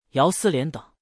姚思廉等。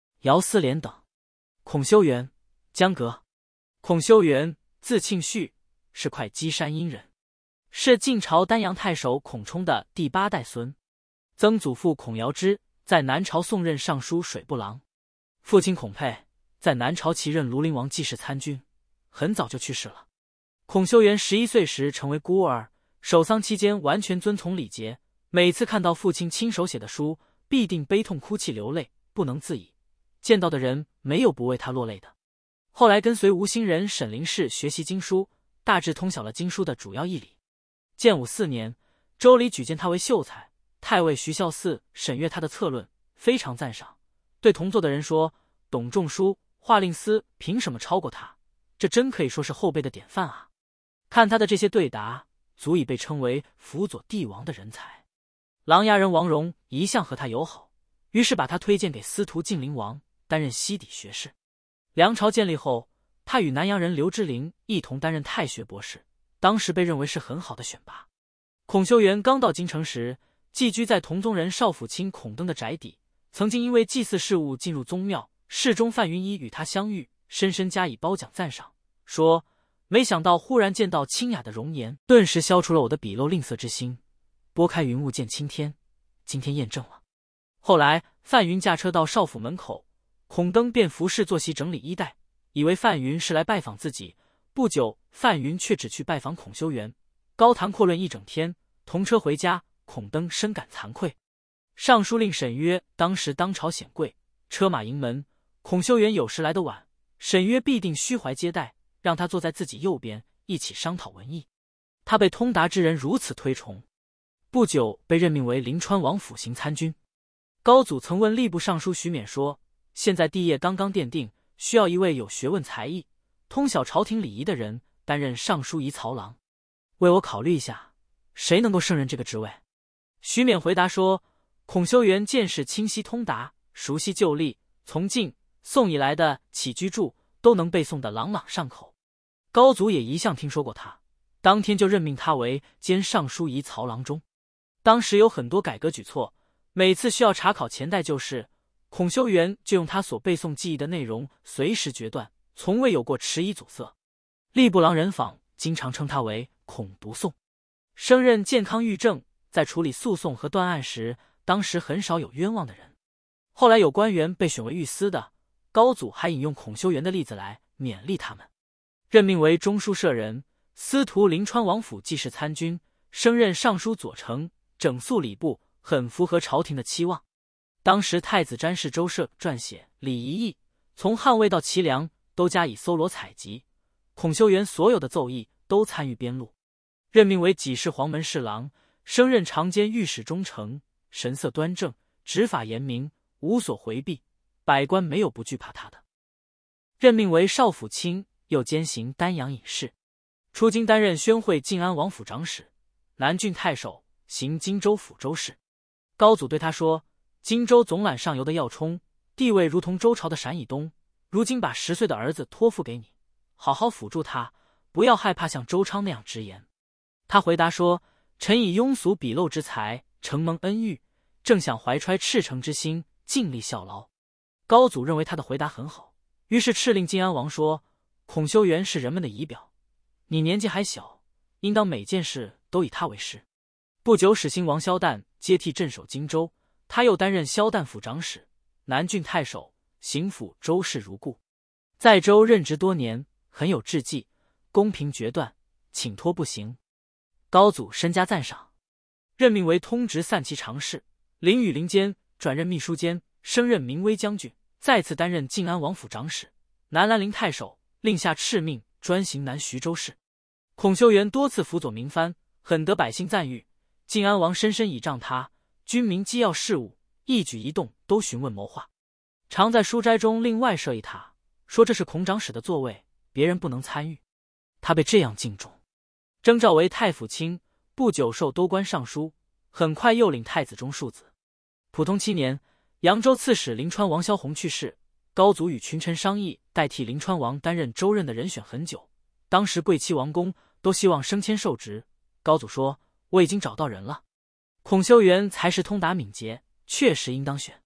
孔修元、江革。孔修元，字庆绪，是会稽山阴人，是晋朝丹阳太守孔冲的第8代孙。曾祖父孔瑶之在南朝宋任尚书水部郎，父亲孔沛在南朝齐任庐陵王记事参军，很早就去世了。孔修元11岁时成为孤儿，守丧期间完全遵从礼节，每次看到父亲亲手写的书，必定悲痛哭泣流泪，不能自已，见到的人没有不为他落泪的。后来跟随吴兴人沈灵士学习经书，大致通晓了经书的主要义理。建武4年，周礼举荐他为秀才，太尉徐孝嗣审阅他的策论，非常赞赏，对同座的人说：“董仲舒、华令司凭什么超过他？这真可以说是后辈的典范啊！”看他的这些对答，足以被称为辅佐帝王的人才。琅琊人王戎一向和他友好，于是把他推荐给司徒晋灵王，担任西底学士。梁朝建立后，他与南阳人刘知陵一同担任太学博士，当时被认为是很好的选拔。孔修元刚到京城时，寄居在同宗人少府卿孔登的宅邸，曾经因为祭祀事务进入宗庙，侍中范云一与他相遇，深深加以褒奖赞赏，说：“没想到忽然见到清雅的容颜，顿时消除了我的鄙陋吝啬之心，拨开云雾见青天，今天验证了。”后来范云驾车到少府门口，孔登便服侍坐席整理衣带，以为范云是来拜访自己。不久，范云却只去拜访孔修元，高谈阔论一整天，同车回家。孔登深感惭愧。尚书令沈约当时当朝显贵，车马迎门，孔修元有时来得晚，沈约必定虚怀接待，让他坐在自己右边，一起商讨文艺。他被通达之人如此推崇，不久被任命为临川王府行参军。高祖曾问吏部尚书徐勉说：“现在帝业刚刚奠定，需要一位有学问才艺、通晓朝廷礼仪的人担任尚书仪曹郎，为我考虑一下，谁能够胜任这个职位？”徐勉回答说：“孔修元见识清晰通达，熟悉旧历，从晋、宋以来的起居注都能背诵得朗朗上口。高祖也一向听说过他，当天就任命他为兼尚书仪曹郎中。当时有很多改革举措，每次需要查考前代旧事，孔修元就用他所背诵记忆的内容随时决断，从未有过迟疑阻塞。吏部郎任访经常称他为孔读诵。升任健康御正，在处理诉讼和断案时，当时很少有冤枉的人。后来有官员被选为御司的，高祖还引用孔修元的例子来勉励他们。任命为中书舍人，司徒临川王府记事参军，升任尚书左丞，整肃礼部，很符合朝廷的期望。当时太子詹事周舍撰写《礼仪议》，从汉魏到齐梁都加以搜罗采集，孔修元所有的奏议都参与编录。任命为给事黄门侍郎，升任长监御史中丞，神色端正，执法严明，无所回避，百官没有不惧怕他的。任命为少府卿，又兼行丹阳尹事。出京担任宣惠晋安王府长史、南郡太守，行荆州府州事。高祖对他说：“荆州总揽上游的要冲，地位如同周朝的陕以东，如今把10岁的儿子托付给你，好好辅助他，不要害怕像周昌那样直言。”他回答说：“臣以庸俗鄙陋之才，承蒙恩遇，正想怀揣赤诚之心，尽力效劳。”高祖认为他的回答很好，于是敕令晋安王说：“孔修元是人们的仪表，你年纪还小，应当每件事都以他为师。”不久，始兴王萧旦接替镇守荆州，他又担任萧旦府长史、南郡太守、刑府州事如故。在州任职多年，很有志计，公平决断，请托不行。高祖深加赞赏，任命为通直散骑常侍，临羽林间转任秘书监，升任明威将军，再次担任晋安王府长史、南兰陵太守，令下敕命专行南徐州事。孔修元多次辅佐民藩，很得百姓赞誉。晋安王深深倚仗他，军民机要事务，一举一动都询问谋划，常在书斋中另外设一榻，说这是孔长史的座位，别人不能参与。他被这样敬重，征召为太府卿，不久授都官尚书，很快又领太子中庶子。普通7年，扬州刺史临川王萧宏去世，高祖与群臣商议代替临川王担任州任的人选很久，当时贵戚王公都希望升迁受职，高祖说：“我已经找到人了，孔修元才识通达敏捷，确实应当选。”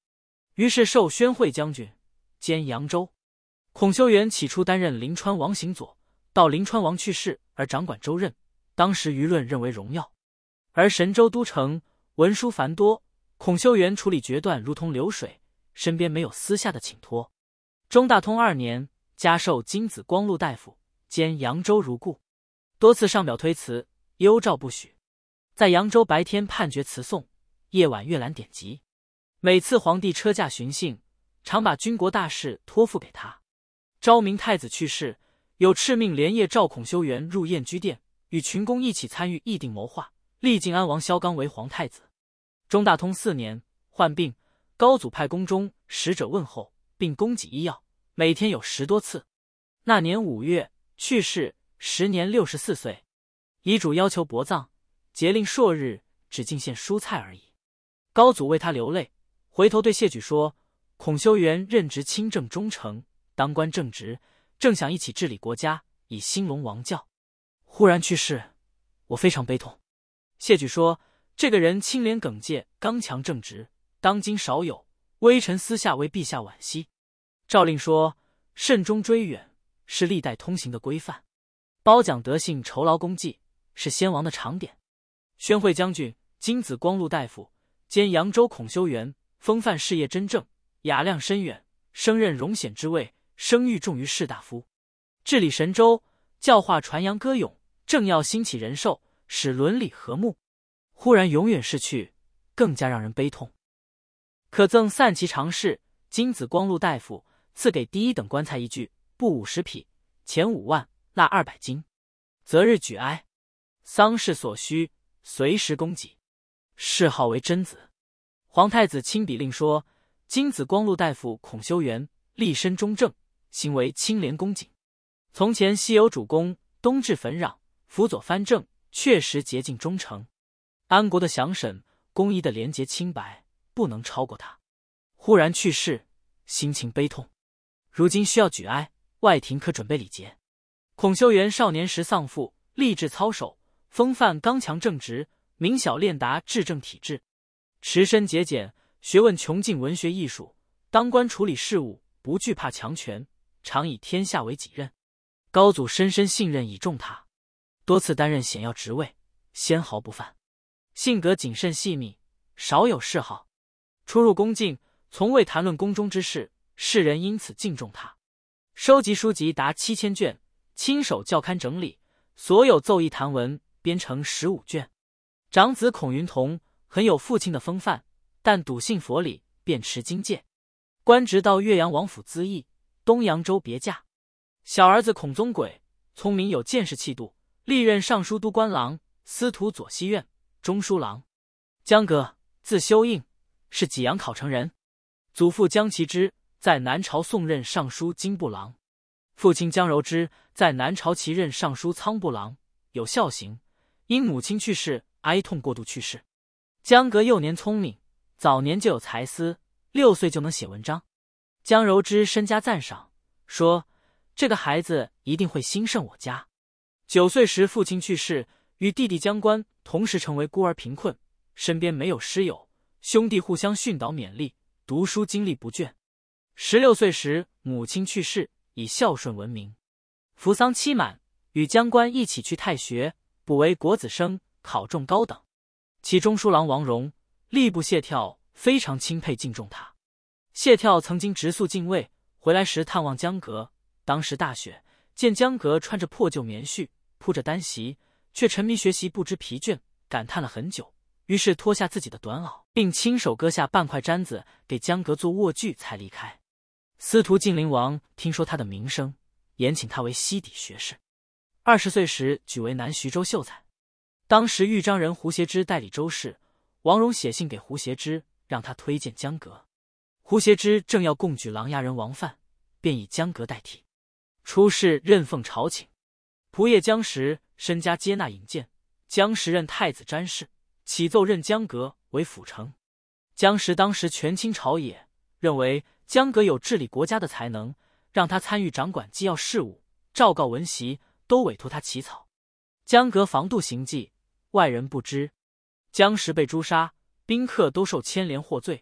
于是授宣惠将军，兼扬州。孔修元起初担任临川王行佐，到临川王去世而掌管州任，当时舆论认为荣耀。而神州都城文书繁多，孔修元处理决断如同流水，身边没有私下的请托。中大通2年，加授金子光禄大夫，兼扬州如故，多次上表推辞，幽诏不许。在扬州白天判决辞送，夜晚阅览典籍。每次皇帝车驾巡幸，常把军国大事托付给他。昭明太子去世，有敕命连夜召孔修元入燕居殿，与群公一起参与议定谋划，立晋安王萧纲为皇太子。中大通4年，患病，高祖派宫中使者问候，并供给医药，每天有10多次。那年5月去世，时年64岁。遗嘱要求薄葬，节令朔日，只进献蔬菜而已。高祖为他流泪，回头对谢举说：“孔修元任职清正忠诚，当官正直，正想一起治理国家，以兴隆王教。忽然去世，我非常悲痛。”谢举说：“这个人清廉耿介，刚强正直，当今少有，微臣私下为陛下惋惜。”诏令说：“慎终追远，是历代通行的规范。褒奖德性，酬劳功绩，是先王的常典。”宣惠将军、金子光禄大夫，兼扬州孔修元，风范事业真正，雅量深远，升任荣显之位，声誉重于士大夫。治理神州，教化传扬歌咏，正要兴起人寿，使伦理和睦。忽然永远逝去，更加让人悲痛。可赠散骑常侍、金子光禄大夫，赐给第1等官菜1具，布50匹，钱5万，纳200斤。择日举哀，丧事所需，随时供给。谥号为真子。皇太子亲笔令说：“金子光禄大夫孔修元，立身忠正，行为清廉恭谨。从前西有主公，东至焚壤，辅佐藩政，确实洁净忠诚。安国的详审，公义的廉洁清白，不能超过他。忽然去世，心情悲痛。如今需要举哀，外廷可准备礼节。”孔修元少年时丧父，立志操守，风范刚强正直，明晓练达治政体制，持身节俭，学问穷尽文学艺术，当官处理事务，不惧怕强权，常以天下为己任。高祖深深信任倚重他，多次担任显要职位，纤毫不犯。性格谨慎细密，少有嗜好，出入宫禁，从未谈论宫中之事，世人因此敬重他。收集书籍达7000卷，亲手校勘整理，所有奏议谈文编成15卷。长子孔云同很有父亲的风范，但笃信佛理，便持经戒，官职到岳阳王府咨议，东扬州别驾。小儿子孔宗轨聪明有见识气度，历任尚书都官郎、司徒左西院、中书郎。江革，字修应，是济阳考城人。祖父江其之在南朝宋任尚书金部郎，父亲江柔之在南朝齐任尚书仓部郎，有孝行，因母亲去世哀痛过度去世。江革幼年聪明，早年就有才思，6岁就能写文章。江柔之身家赞赏，说这个孩子一定会兴盛我家。9岁时父亲去世，与弟弟江官同时成为孤儿贫困，身边没有师友，兄弟互相训导勉励，读书经历不倦。16岁时母亲去世，以孝顺闻名。服丧期满，与江官一起去太学，补为国子生，考中高等。其中书郎王荣、吏部谢眺非常钦佩敬重他。谢眺曾经直宿禁卫，回来时探望江革，当时大雪，见江革穿着破旧棉絮，铺着单席，却沉迷学习不知疲倦，感叹了很久，于是脱下自己的短袄，并亲手割下半块毡子给江革做卧具才离开。司徒晋灵王听说他的名声，延请他为西底学士。20岁时举为南徐州秀才。当时豫章人胡协之代理州事，王荣写信给胡协之，让他推荐江革。胡协之正要供举琅琊人王范，便以江革代替。出仕任奉朝请。仆射江时身家接纳引荐，江时任太子詹事，启奏任江革为辅丞。江时当时权倾朝野，认为江革有治理国家的才能，让他参与掌管机要事务，诏告文檄都委托他起草。江革防度行迹，外人不知。江时被诛杀，宾客都受牵连获罪，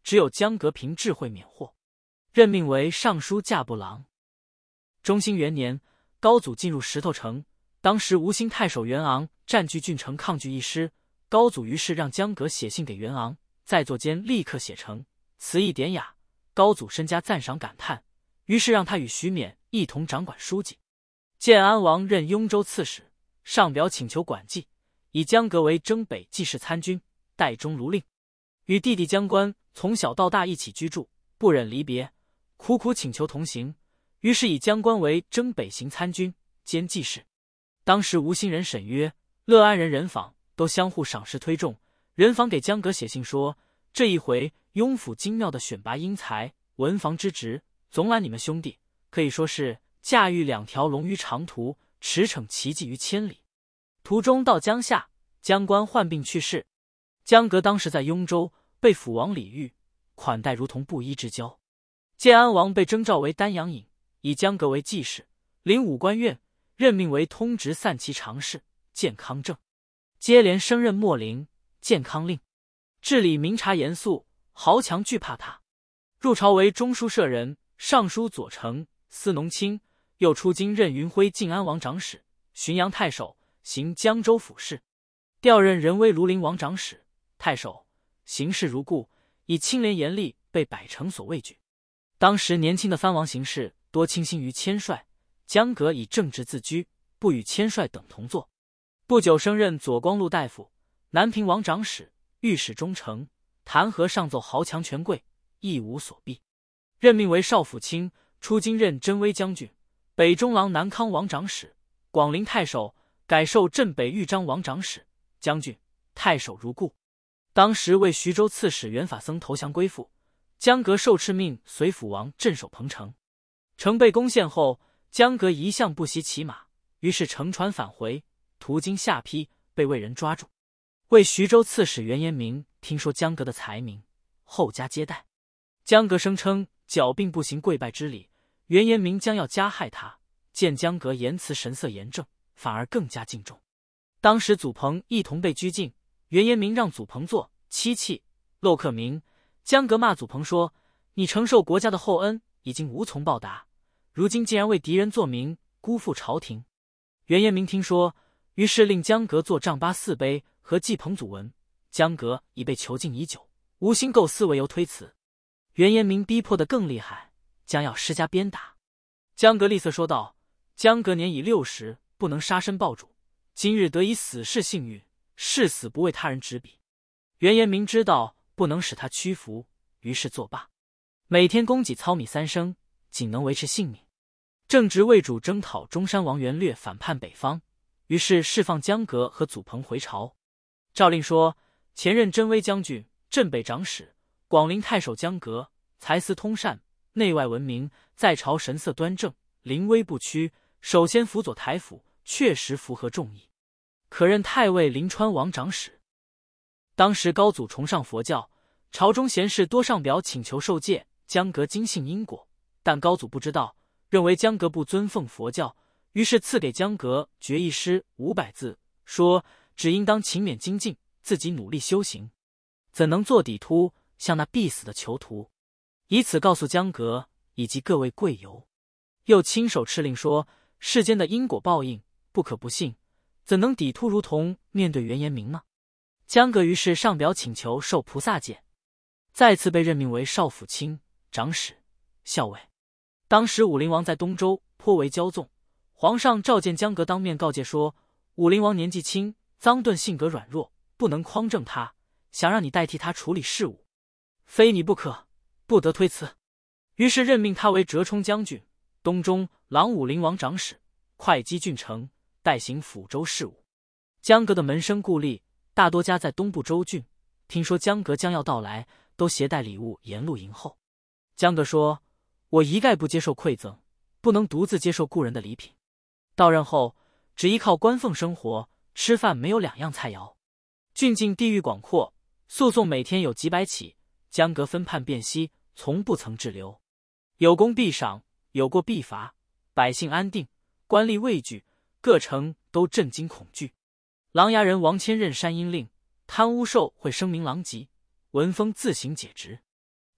只有江革凭智慧免祸，任命为尚书驾部郎。中兴元年，高祖进入石头城，当时吴兴太守袁昂占据郡城，抗拒一师。高祖于是让江革写信给袁昂，在座间立刻写成，词意典雅。高祖深加赞赏感叹，于是让他与徐勉一同掌管书记。建安王任雍州刺史，上表请求管记，以江革为征北记事参军，代中卢令。与弟弟江关从小到大一起居住，不忍离别，苦苦请求同行，于是以江关为征北行参军兼记事。当时吴兴人沈约、乐安人任访都相互赏识推重。任访给江革写信说，这一回雍府精妙的选拔英才，文房之职，总揽你们兄弟，可以说是驾驭2条龙于长途，驰骋奇迹于千里。途中到江夏，江关患病去世，江革当时在雍州，被辅王李煜款待如同布衣之交。建安王被征召为丹阳尹，以江革为记事，领武官院，任命为通直散骑常侍、建康正。接连升任秣陵、建康令，治理明察严肃，豪强惧怕他。入朝为中书舍人、尚书左丞、司农卿，又出京任云辉晋安王长史、浔阳太守，行江州府事。调任仁威庐陵王长史、太守，行事如故，以清廉严厉，被百城所畏惧。当时年轻的藩王行事多倾心于千帅，江革以正直自居，不与千帅等同坐。不久升任左光禄大夫、南平王长史、御史中丞，弹劾上奏豪强权贵，亦无所避。任命为少府卿，出京任真威将军、北中郎南康王长史、广陵太守，改授镇北豫章王长史、将军、太守如故。当时为徐州刺史袁法僧投降归附，江革受敕命随辅王镇守彭城。城被攻陷后，江革一向不习骑马，于是乘船返回，途经下邳，被魏人抓住。为徐州刺史袁延明听说江革的才名，后加接待。江革声称脚病不行跪拜之礼，袁延明将要加害他，见江革言辞神色严正，反而更加敬重。当时祖鹏一同被拘禁，袁延明让祖鹏做妻器镂刻铭。江革骂祖鹏说，你承受国家的厚恩已经无从报答，如今竟然为敌人作铭，辜负朝廷。袁延明听说，于是令江革作丈八4碑和祭彭祖文。江革已被囚禁已久，无心构思为由推辞。袁延明逼迫得更厉害，将要施加鞭打。江革厉色说道，江革年已60，不能杀身报主，今日得以死士幸运，誓死不为他人执笔。袁延明知道不能使他屈服，于是作罢，每天供给糙米3升，仅能维持性命。正值魏主征讨中山王元略反叛北方，于是释放江革和祖鹏回朝。诏令说，前任真威将军、镇北长史、广陵太守江革，才思通善，内外闻名，在朝神色端正，临危不屈，首先辅佐台府，确实符合众议，可任太尉临川王长史。当时高祖崇尚佛教，朝中贤士多上表请求受戒，江革坚信因果，但高祖不知道，认为江革不尊奉佛教，于是赐给江革决议诗500字，说只应当勤勉精进，自己努力修行，怎能做底秃，像那必死的囚徒，以此告诉江革以及各位贵游。又亲手敕令说，世间的因果报应不可不信，怎能底秃如同面对袁延明呢？江革于是上表请求受菩萨戒，再次被任命为少府卿、长史、校尉。当时武陵王在东周颇为骄纵，皇上召见江革当面告诫说，武陵王年纪轻，臧顿性格软弱，不能匡正他，想让你代替他处理事务，非你不可，不得推辞。于是任命他为折冲将军、东中郎武陵王长史、会稽郡丞，代行抚州事务。江革的门生故吏大多家在东部州郡，听说江革将要到来，都携带礼物沿路迎候。江革说，我一概不接受馈赠，不能独自接受故人的礼品。到任后，只依靠官俸生活，吃饭没有2样菜肴。郡境地域广阔，诉讼每天有几百起，江革分判辨析，从不曾滞留。有功必赏，有过必罚，百姓安定，官吏畏惧，各城都震惊恐惧。琅琊人王谦任山阴令，贪污受贿声名狼藉，文风自行解职。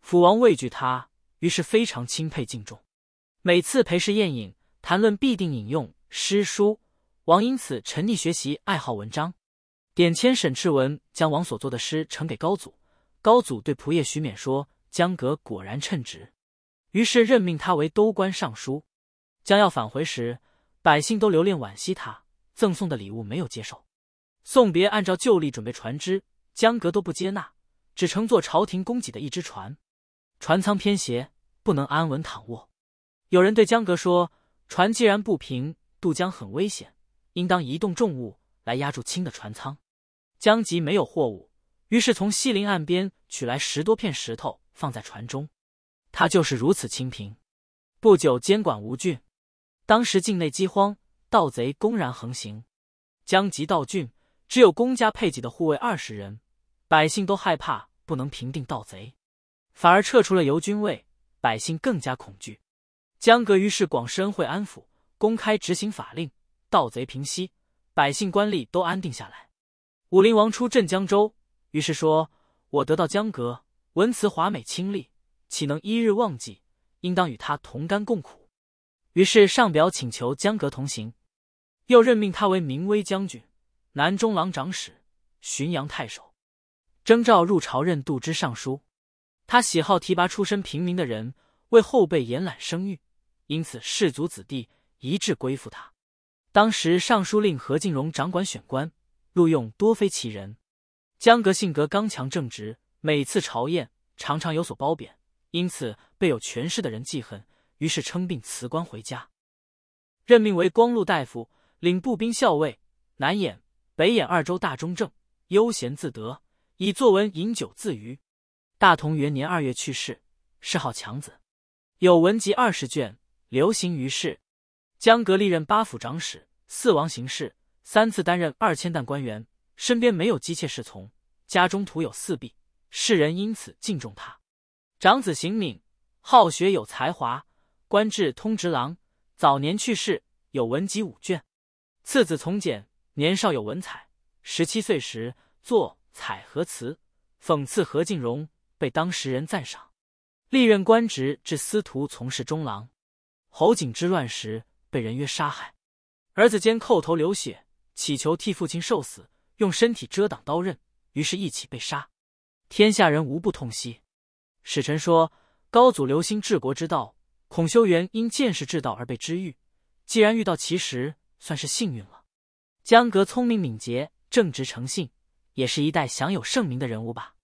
辅王畏惧他，于是非常钦佩敬重。每次陪侍宴饮，谈论必定引用诗书，王因此沉溺学习，爱好文章。点签沈赤文将王所作的诗呈给高祖，高祖对仆射徐勉说：“江革果然称职。”于是任命他为都官尚书。将要返回时，百姓都留恋惋惜他，赠送的礼物没有接受。送别按照旧例准备船只，江革都不接纳，只乘坐朝廷供给的一只船。船舱偏斜，不能安稳躺卧。有人对江革说：“船既然不平，渡江很危险，应当移动重物来压住轻的船舱。”江吉没有货物，于是从西陵岸边取来10多片石头放在船中。他就是如此清贫。不久监管吴郡，当时境内饥荒，盗贼公然横行。江吉到郡，只有公家配给的护卫20人，百姓都害怕，不能平定盗贼，反而撤除了游军卫，百姓更加恐惧。江革于是广施恩惠安抚，公开执行法令，盗贼平息，百姓官吏都安定下来。武陵王出镇江州，于是说：“我得到江革，文辞华美清丽，岂能一日忘记？应当与他同甘共苦。”于是上表请求江革同行，又任命他为明威将军、南中郎长史、浔阳太守，征召入朝任度支尚书。他喜好提拔出身平民的人，为后辈延揽声誉，因此士族子弟一致归附他。当时尚书令何敬荣掌管选官，录用多非其人。江革性格刚强正直，每次朝宴常常有所褒贬，因此被有权势的人记恨，于是称病辞官回家。任命为光禄大夫，领步兵校尉，南兖、北兖2州大中正，悠闲自得，以作文饮酒自娱。大同元年2月去世，谥号强子。有文集20卷，流行于世。江革历任8府长史、4王行事，3次担任2000担官员，身边没有姬妾侍从，家中徒有4婢，世人因此敬重他。长子邢敏，好学有才华，官至通直郎，早年去世，有文集5卷。次子从简，年少有文采，17岁时作《采和词》，讽刺何敬荣，被当时人赞赏。历任官职至司徒从事中郎。侯景之乱时被人约杀害，儿子间叩头流血，祈求替父亲受死，用身体遮挡刀刃，于是一起被杀。天下人无不痛惜。史臣说，高祖留心治国之道，孔修元因见识治道而被知遇，既然遇到其时，算是幸运了。江革聪明敏捷，正直诚信，也是一代享有盛名的人物吧。